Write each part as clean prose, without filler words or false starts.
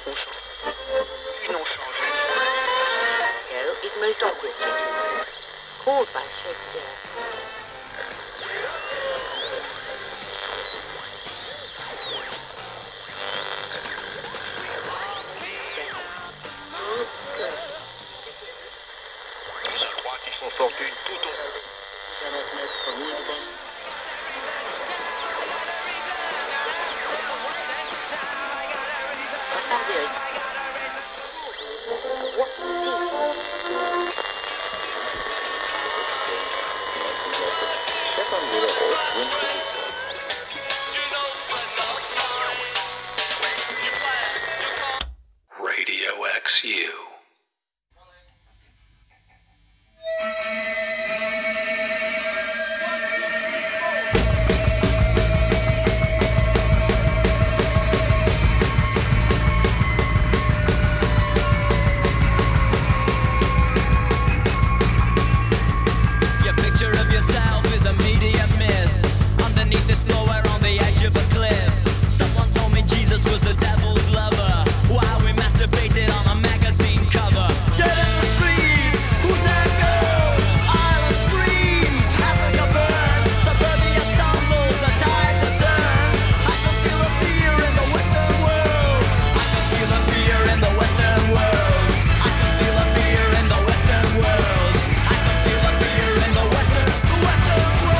qu'on change. Puis non changé. Go is most obviously called by Shakespeare. Je crois qu'ils font fortune tout au Radio XU. Your picture of yourself is a media myth. Underneath this floor, we're on the edge of a cliff. Someone told me Jesus was the devil's lover, while we masturbated on a magazine cover. Dead in the streets, who's that girl? Ireland screams, Africa burns, suburbia stumbles, the tides are turned. I can feel the fear in the Western world. I can feel the fear in the Western world. I can feel the fear in the Western world. I can feel the fear in the Western world.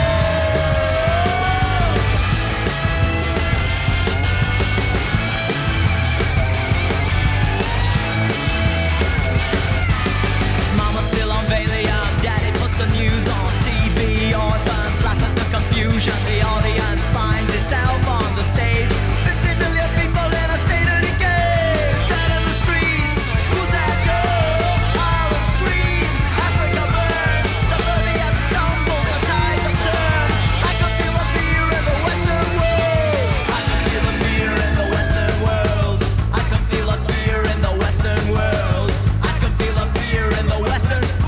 Mama's still on Valium, Daddy puts the news on TV. Orphans laugh at the confusion, the audience finds itself on the stage. 50 million people in a state of decay. Dead in the streets, who's that girl? Ireland screams, Africa burns, suburbia stumbles, the tides have turned. I can feel the fear in the Western world. I can feel the fear in the Western world. I can feel the fear in the Western world. I can feel the fear in the Western world.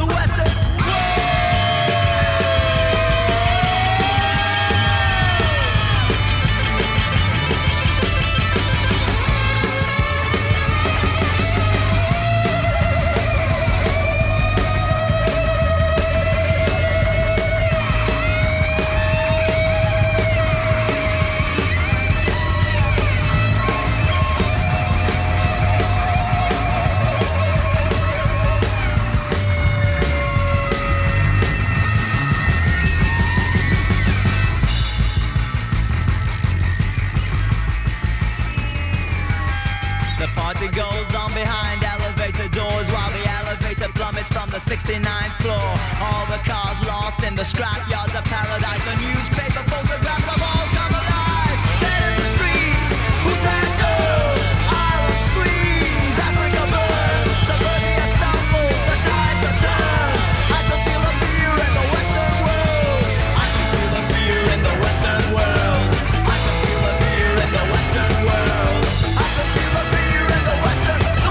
The party goes on behind elevator doors while the elevator plummets from the 69th floor. All the cars lost in the scrapyards of paradise. The newspaper photographs have all come alive. Dead in the streets, who's that girl? Ireland screams, Africa burns, suburbia stumbles, the tides are turned. I can feel the fear in the Western world. I can feel the fear in the Western world. I can feel the fear in the Western world. I can feel the fear in the Western world.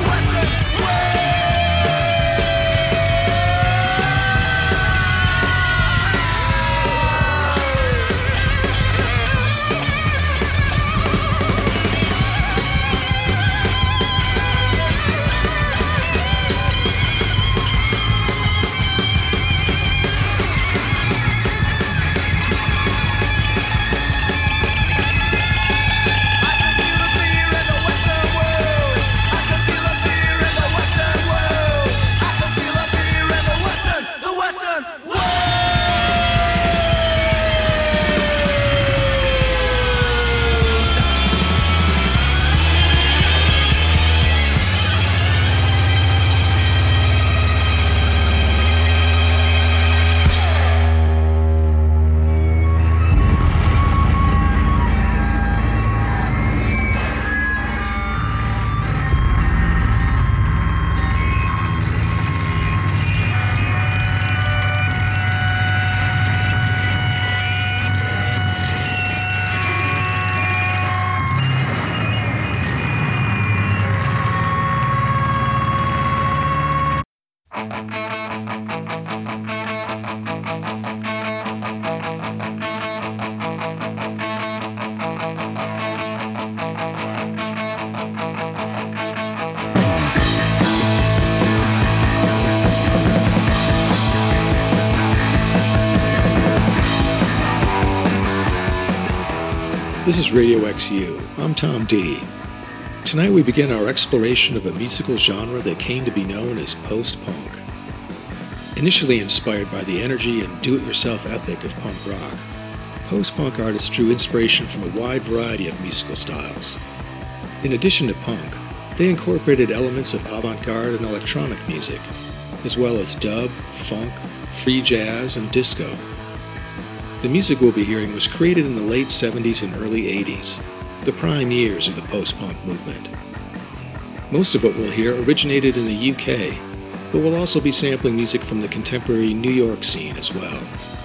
This is Radio XU. I'm Tom D. Tonight we begin our exploration of a musical genre that came to be known as post-punk. Initially inspired by the energy and do-it-yourself ethic of punk rock, post-punk artists drew inspiration from a wide variety of musical styles. In addition to punk, they incorporated elements of avant-garde and electronic music, as well as dub, funk, free jazz, and disco. The music we'll be hearing was created in the late 70s and early 80s, the prime years of the post-punk movement. Most of what we'll hear originated in the UK, but we'll also be sampling music from the contemporary New York scene as well.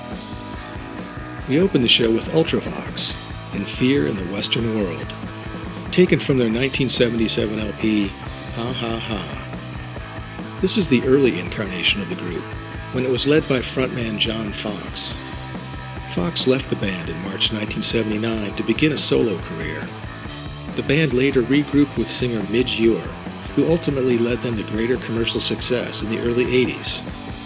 We open the show with Ultravox, and Fear in the Western World, taken from their 1977 LP, Ha Ha Ha. This is the early incarnation of the group, when it was led by frontman John Fox. Fox left the band in March 1979 to begin a solo career. The band later regrouped with singer Midge Ure, who ultimately led them to greater commercial success in the early 80s.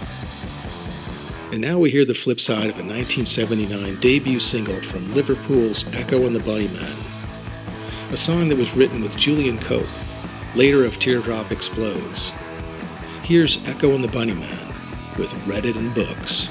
And now we hear the flip side of a 1979 debut single from Liverpool's Echo and the Bunnymen, a song that was written with Julian Cope, later of Teardrop Explodes. Here's Echo and the Bunnymen with Read It in Books.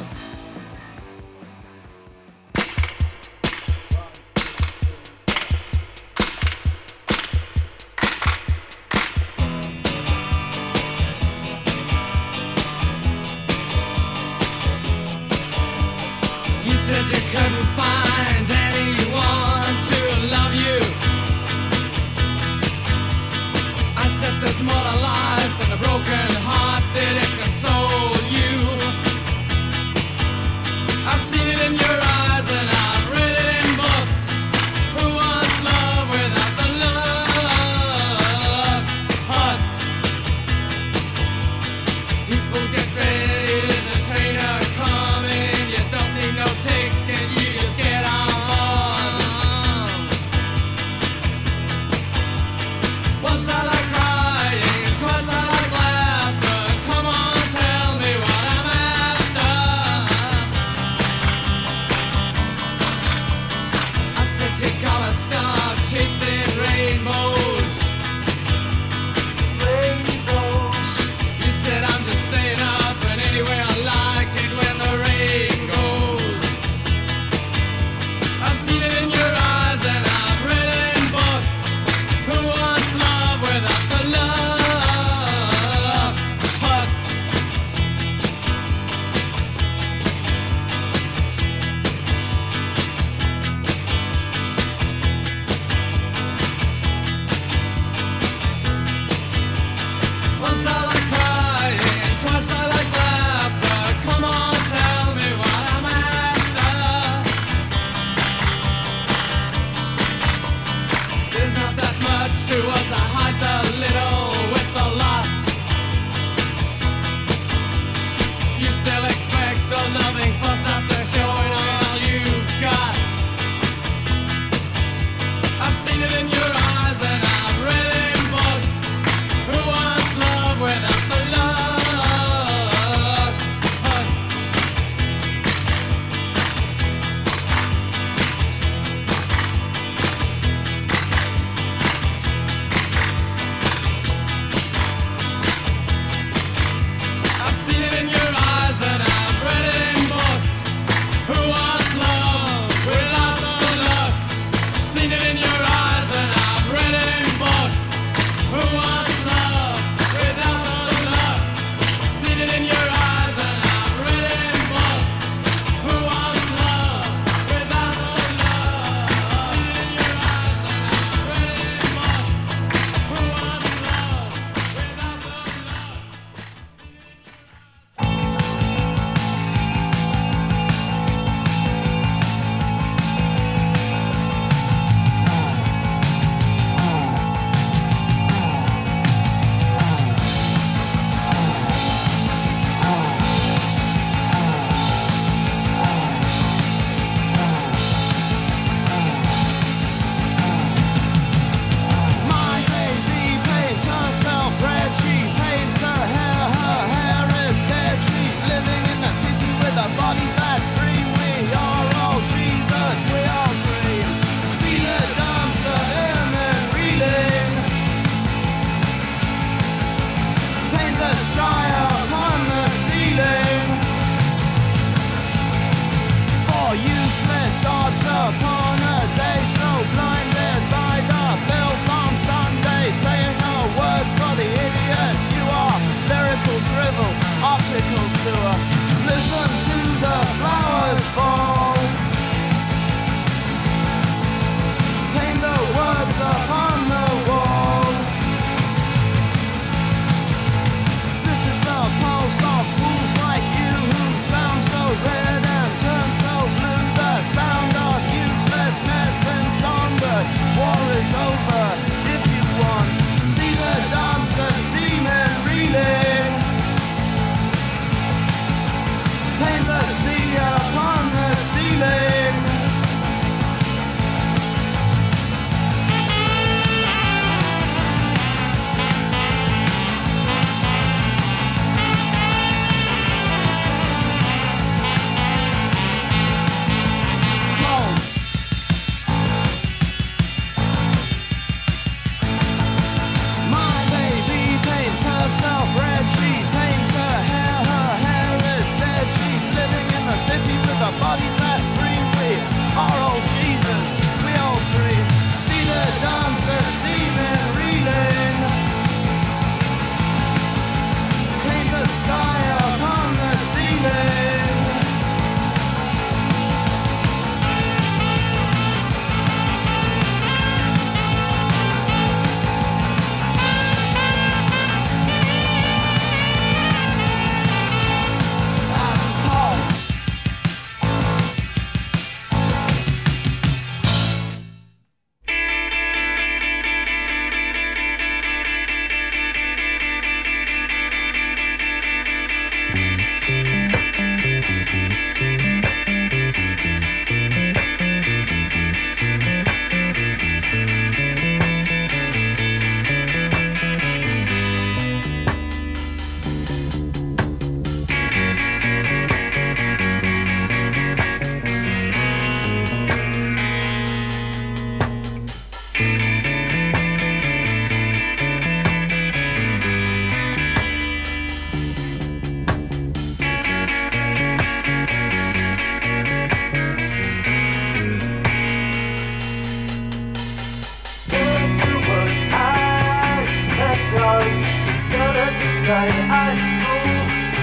day at school.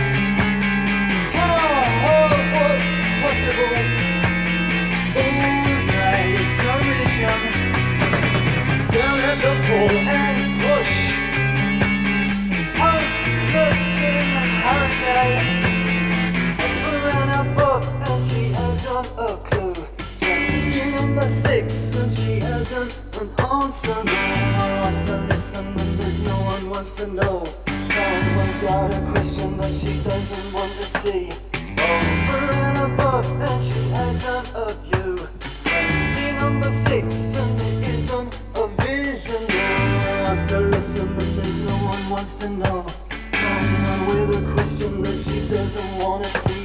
Tell her what's possible. All day television. Down at the pool and push. Hopeless in hurricane. Over and above and she hasn't a clue. Changing number 6 and she hasn't an answer. No one wants to listen and there's no one wants to know. Someone's got a question that she doesn't want to see. Over and above and she hasn't a view. Changing number 6 and there isn't a vision. No one wants to listen and there's no one wants to know. Someone with a question that she doesn't want to see.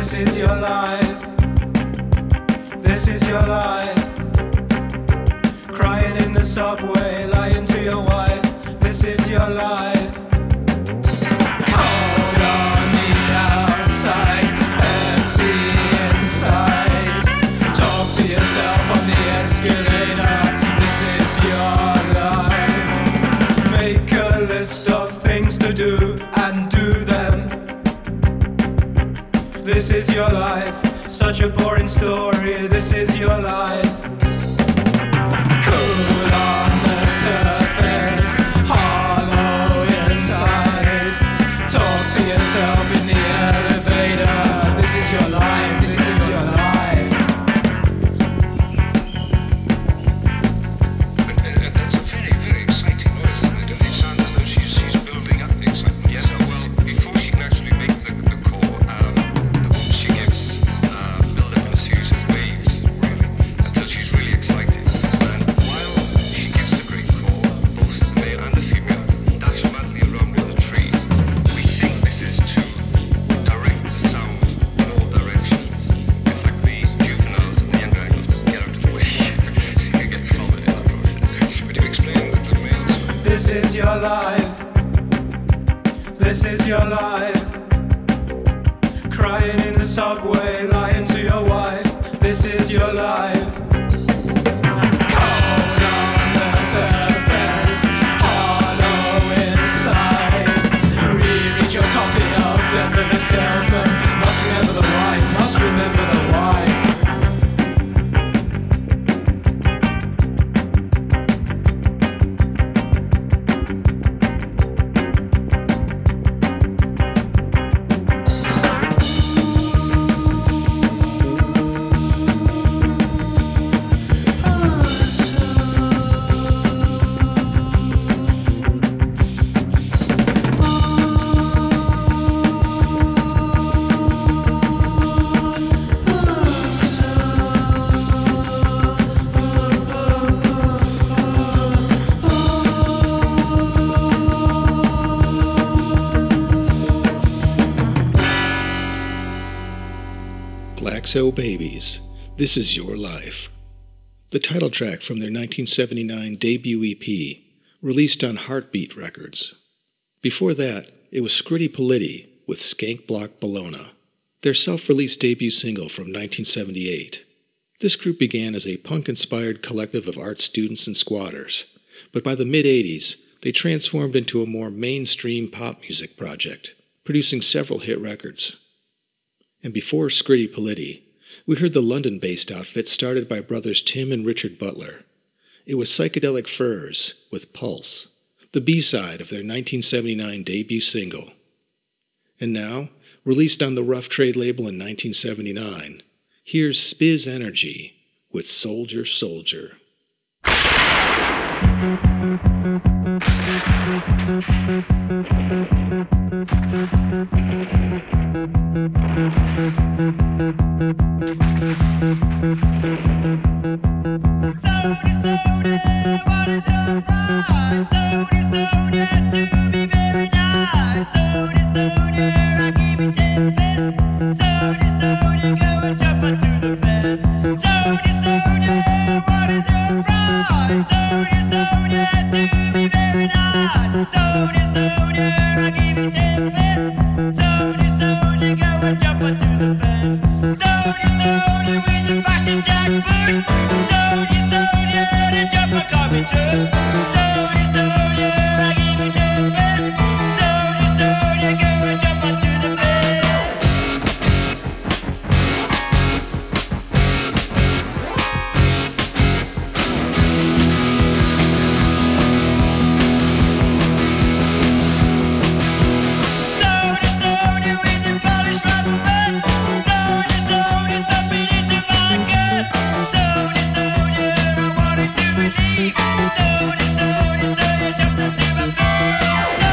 This is your life. This is your life. Crying in the subway, lying to your wife. This is your life. Cold on the outside, empty inside. Talk to yourself on the escalator. This is your life. Make a list of things to do and do them. This is your life. Such a boring story. This is your life. Cool on the surface, hollow inside. Talk to yourself in the elevator. This is your life. This is your life. That's a very, very exciting noise, isn't it? And it sounds as though she's building up the excitement. Yes, well, before she can actually make the call, she gives build up in a series of waves, really, until she's really excited. And while she gives the great call, both the male and the female dance madly around with the tree. We think this is to direct the sound in all directions. In fact, the juveniles and the younger adults get out of the way. They get followed in the process. Would you explain the males? This is your life. This is your life. Crying in the subway, lying to your wife. This is your life. Cold on the surface, hollow inside. Reread your copy of Death of a Salesman. Must remember the wife. Must remember the wife. Glaxo Babies, This Is Your Life. The title track from their 1979 debut EP, released on Heartbeat Records. Before that, it was Scritti Politti with Skank Block Bologna, their self-released debut single from 1978. This group began as a punk-inspired collective of art students and squatters, but by the mid-'80s, they transformed into a more mainstream pop music project, producing several hit records. And before Scritti Politti, we heard the London-based outfit started by brothers Tim and Richard Butler. It was Psychedelic Furs with Pulse, the B-side of their 1979 debut single. And now, released on the Rough Trade label in 1979, here's Spiz Energy with Soldier Soldier. Soldier, soldier,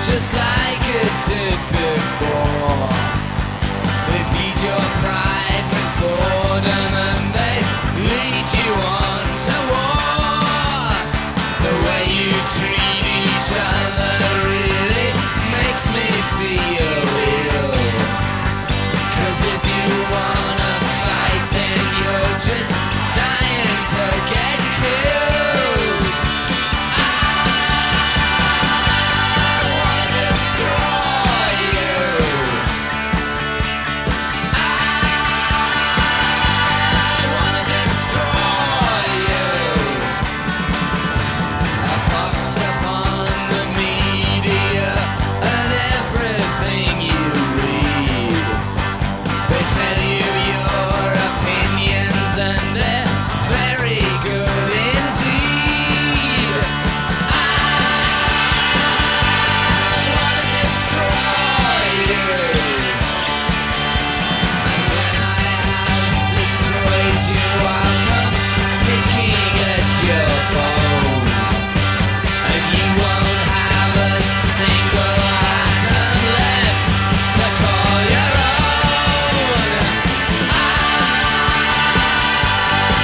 just like it did before. They feed your pride with boredom and they lead you on to war. The way you treat each other really makes me feel ill. 'Cause if you wanna fight, then you're just dying to get killed. I wanna destroy you. I wanna destroy you. A box upon the media and everything you read. They tell you your opinions and they're very good indeed. I wanna destroy you. And when I have destroyed you, I'll come picking at your bone. And you won't have a single atom left to call your own. I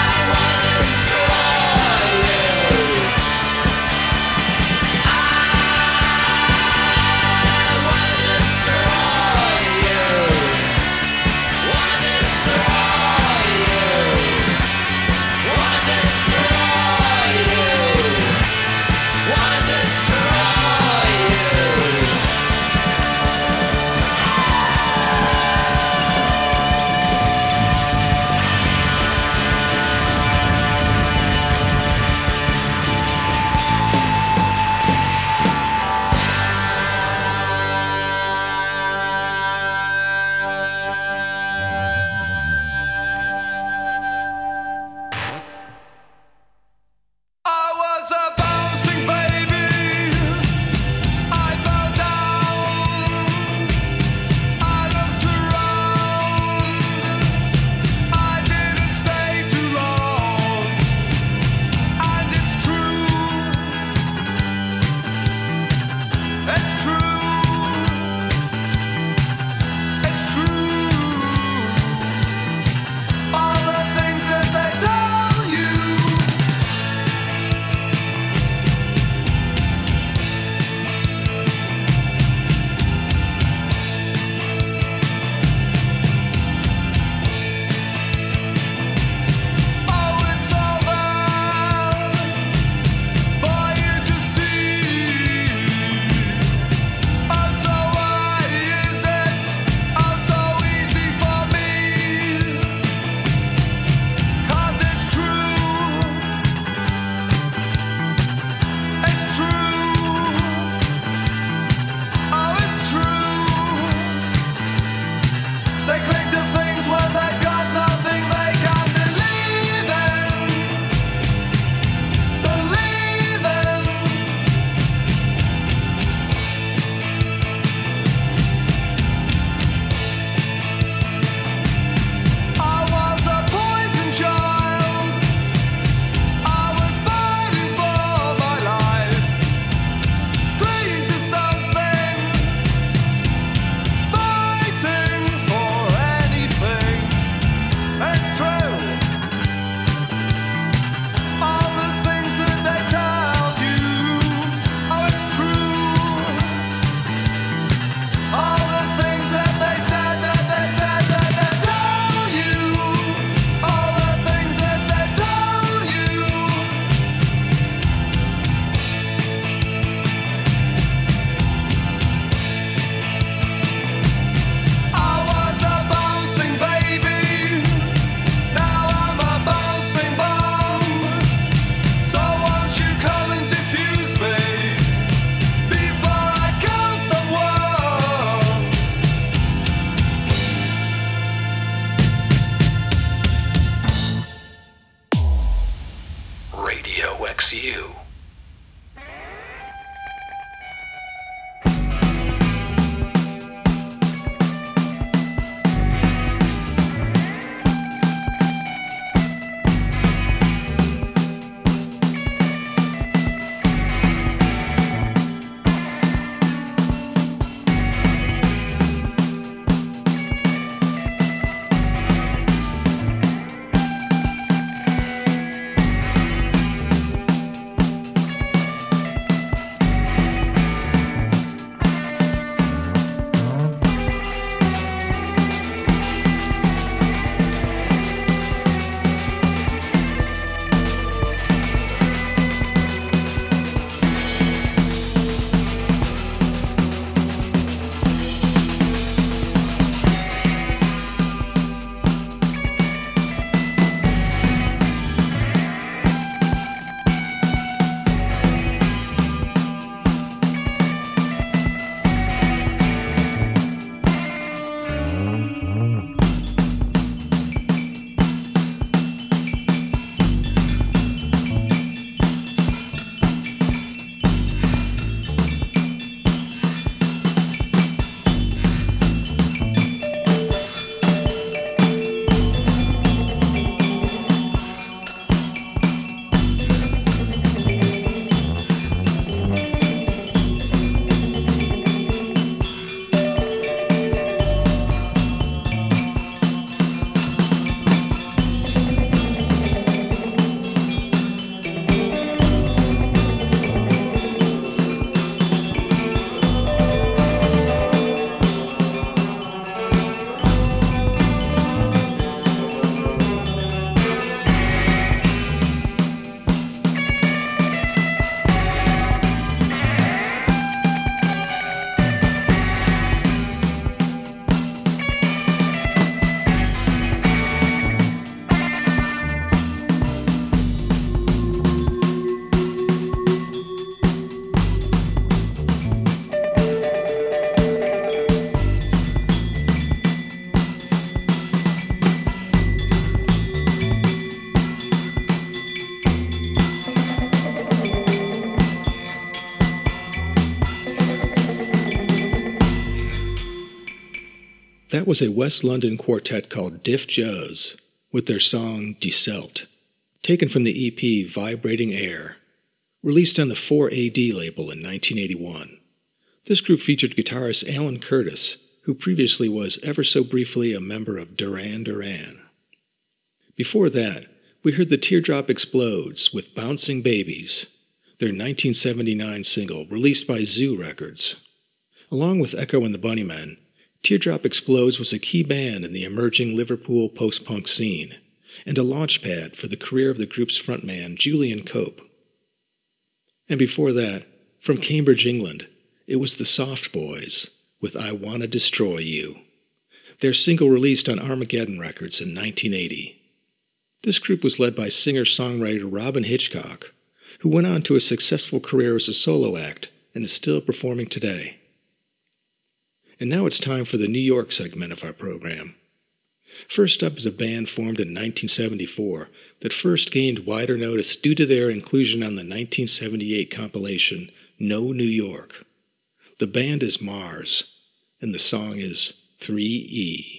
That was a West London quartet called Diff Joes with their song Decelt, taken from the EP Vibrating Air, released on the 4AD label in 1981. This group featured guitarist Alan Curtis, who previously was ever so briefly a member of Duran Duran. Before that, we heard the Teardrop Explodes with Bouncing Babies, their 1979 single released by Zoo Records. Along with Echo and the Bunnymen, Teardrop Explodes was a key band in the emerging Liverpool post-punk scene, and a launchpad for the career of the group's frontman, Julian Cope. And before that, from Cambridge, England, it was the Soft Boys with I Wanna Destroy You, their single released on Armageddon Records in 1980. This group was led by singer-songwriter Robin Hitchcock, who went on to a successful career as a solo act and is still performing today. And now it's time for the New York segment of our program. First up is a band formed in 1974 that first gained wider notice due to their inclusion on the 1978 compilation No New York. The band is Mars, and the song is 3E.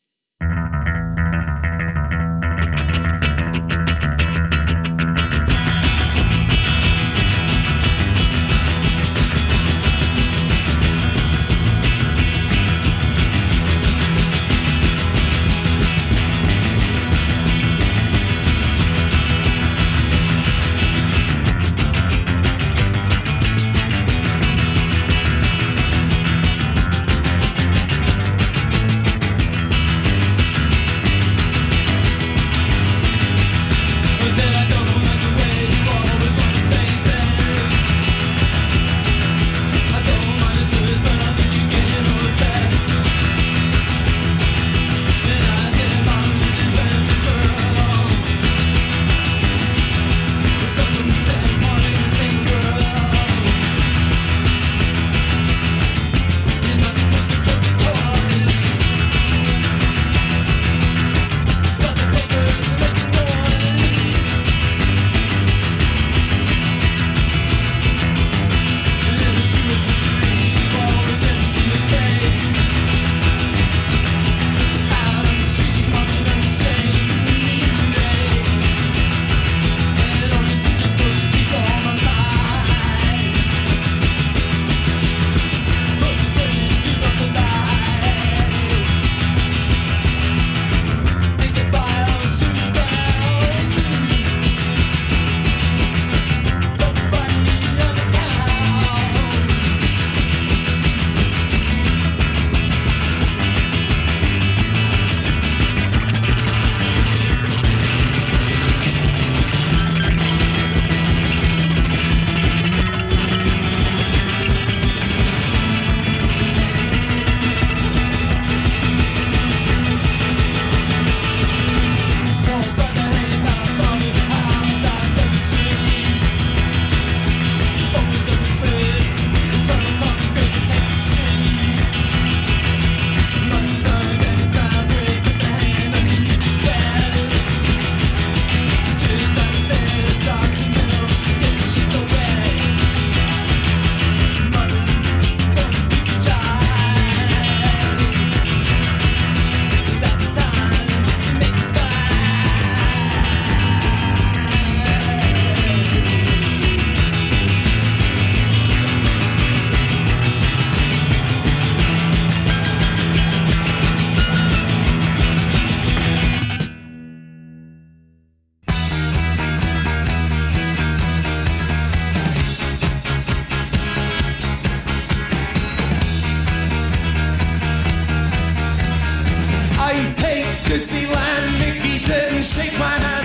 Disneyland, Mickey didn't shake my hand.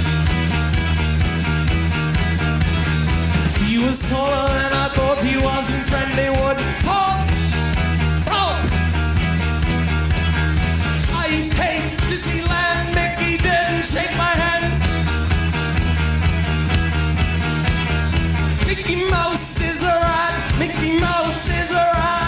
He was taller than I thought he was, and friendly would talk. I hate Disneyland, Mickey didn't shake my hand. Mickey Mouse is a rat, Mickey Mouse is a rat.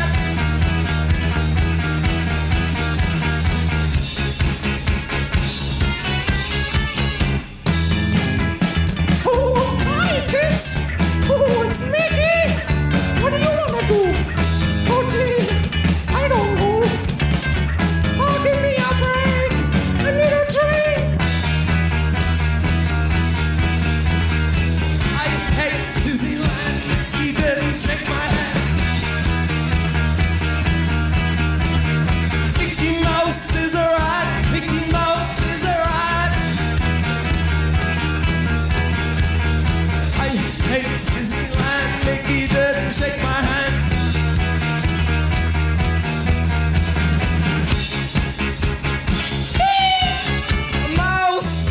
Kids! Oh, it's Mickey! What do you want to do? Oh, gee, I don't know. Disneyland, he didn't shake my hand. Mickey Mouse is a ride, Mickey Mouse is a ride. I hate Disneyland, Mickey didn't shake my hand. A mouse!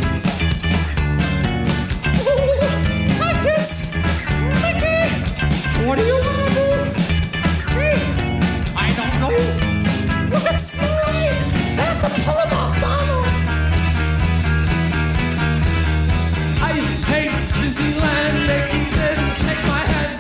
I guess, Mickey, what do you want to do? Gee, I don't know. Look at Snowy! I have to pull him off, Donald! I hate Disneyland, Mickey didn't shake my hand.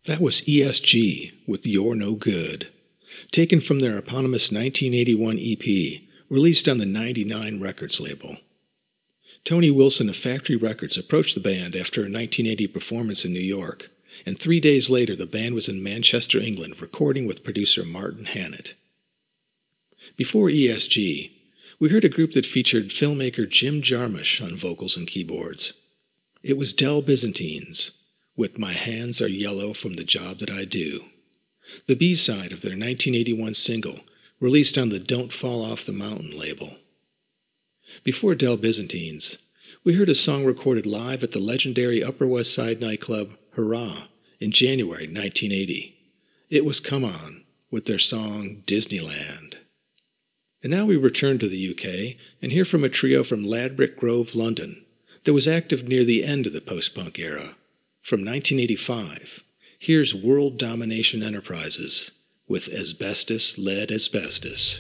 That was ESG with You're No Good, taken from their eponymous 1981 EP, released on the 99 Records label. Tony Wilson of Factory Records approached the band after a 1980 performance in New York, and 3 days later the band was in Manchester, England, recording with producer Martin Hannett. Before ESG, we heard a group that featured filmmaker Jim Jarmusch on vocals and keyboards. It was Del Byzantines, with My Hands Are Yellow from the Job That I Do, the B-side of their 1981 single, released on the Don't Fall Off the Mountain label. Before Del Byzantines, we heard a song recorded live at the legendary Upper West Side nightclub Hurrah in January 1980. It was Come On, with their song Disneyland. And now we return to the UK and hear from a trio from Ladbroke Grove, London, that was active near the end of the post-punk era. From 1985, here's World Domination Enterprises with Asbestos Led Asbestos.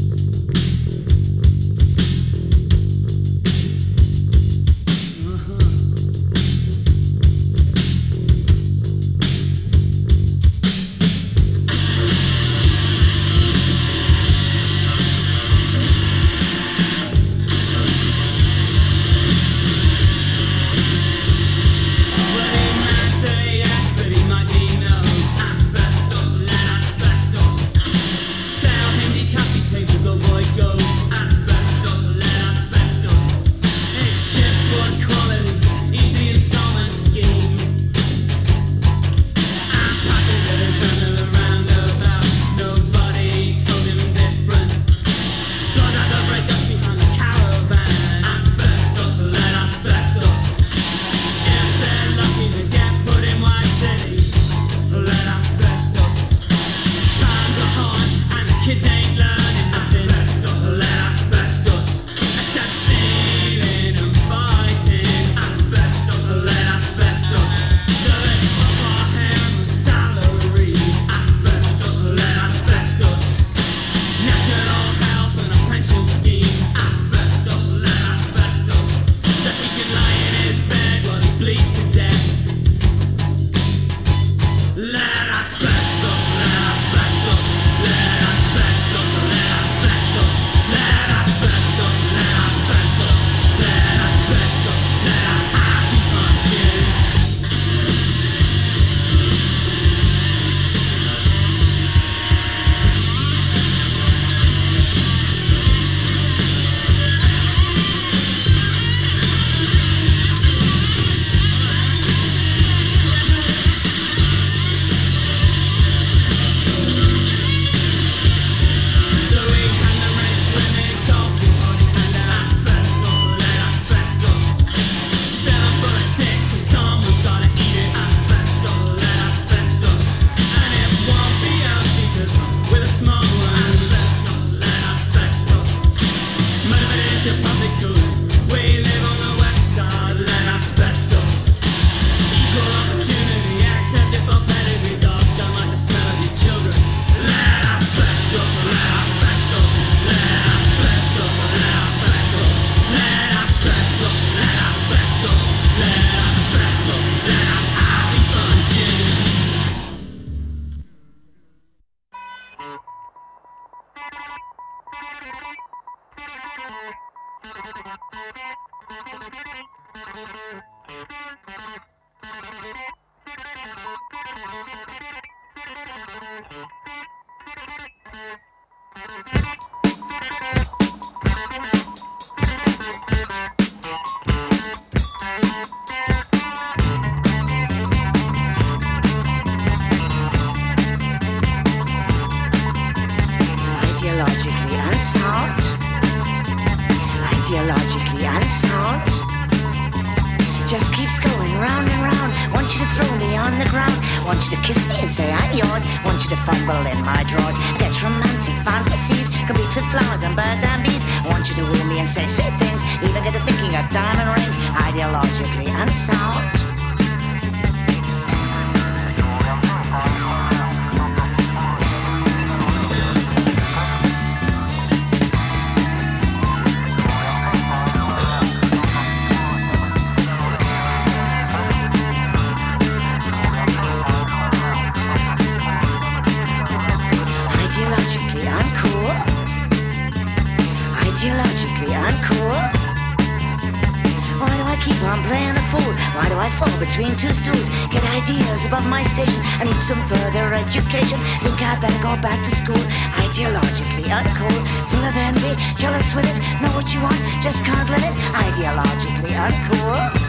Ideologically unsound, just keeps going round and round. Want you to throw me on the ground, want you to kiss me and say I'm yours, want you to fumble in my drawers, get romantic fantasies, complete with flowers and birds and bees. Want you to woo me and say sweet things, even get to thinking of diamond rings. Ideologically unsound. between two stools, get ideas about my station. I need some further education. Think I better go back to school. Ideologically uncool, full of envy, jealous with it. Know what you want, just can't let it. Ideologically uncool.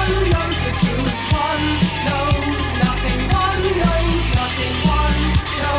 One knows nothing, one knows nothing, one knows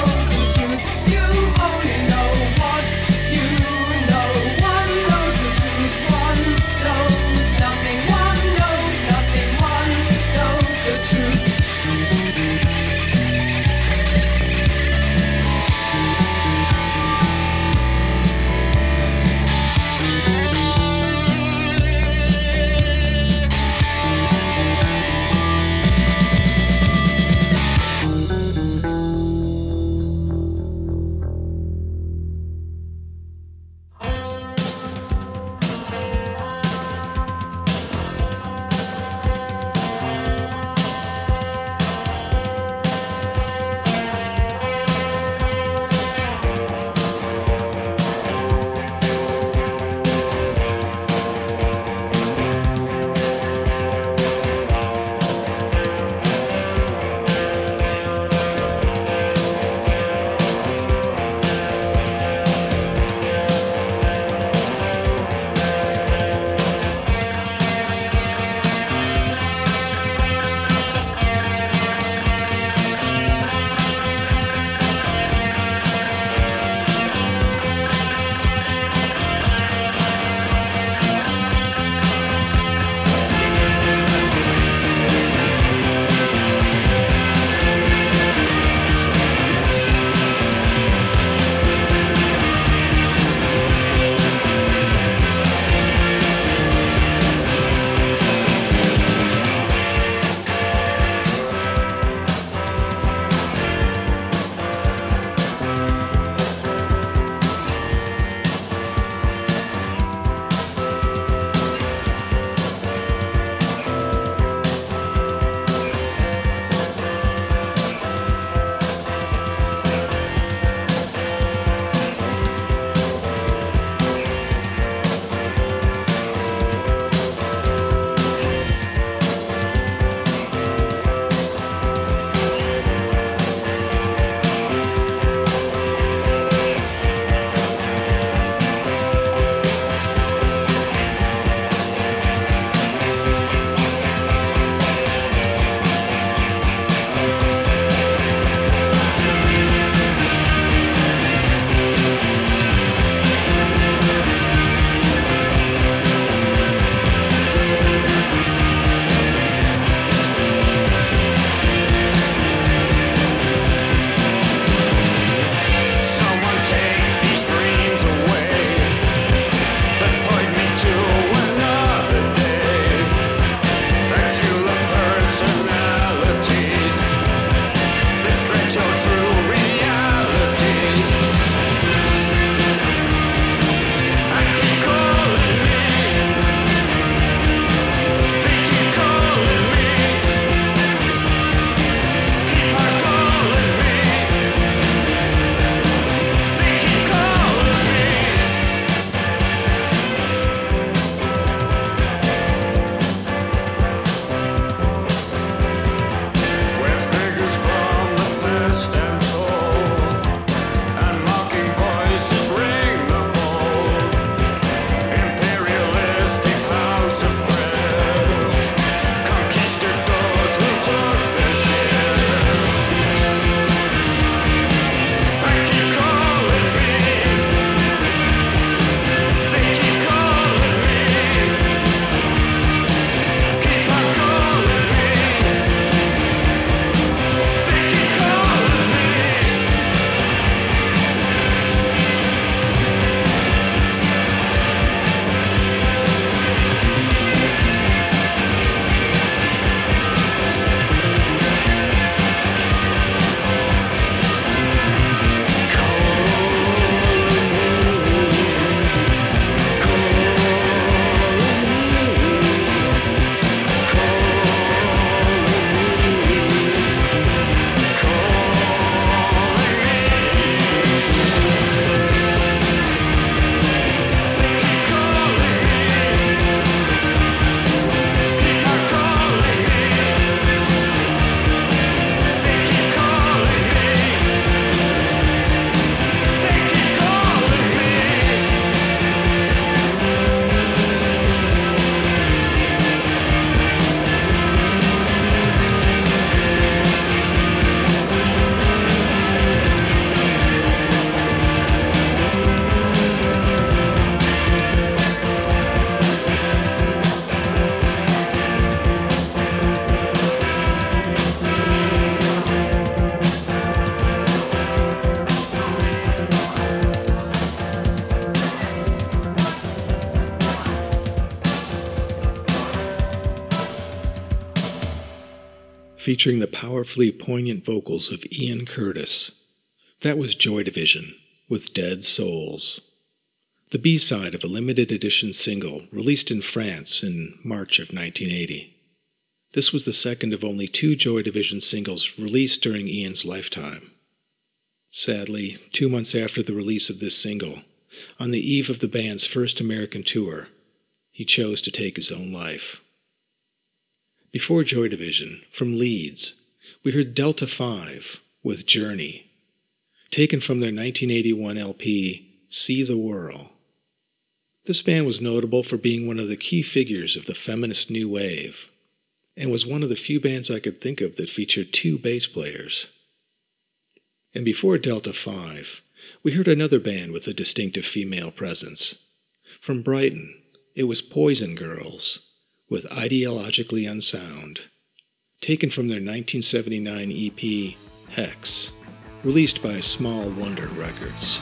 featuring the powerfully poignant vocals of Ian Curtis. That was Joy Division with Dead Souls, the B-side of a limited edition single released in France in March of 1980. This was the second of only 2 Joy Division singles released during Ian's lifetime. Sadly, 2 months after the release of this single, on the eve of the band's first American tour, he chose to take his own life. Before Joy Division, from Leeds, we heard Delta 5 with Journey, taken from their 1981 LP, See the Whirl. This band was notable for being one of the key figures of the feminist new wave, and was one of the few bands I could think of that featured 2 bass players. And before Delta 5, we heard another band with a distinctive female presence. From Brighton, it was Poison Girls, with Ideologically Unsound, taken from their 1979 EP, Hex, released by Small Wonder Records.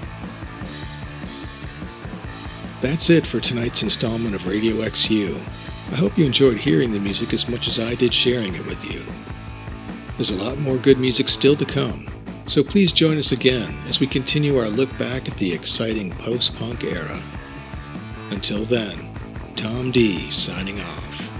That's it for tonight's installment of Radio XU. I hope you enjoyed hearing the music as much as I did sharing it with you. There's a lot more good music still to come, so please join us again as we continue our look back at the exciting post-punk era. Until then, Tom D signing off.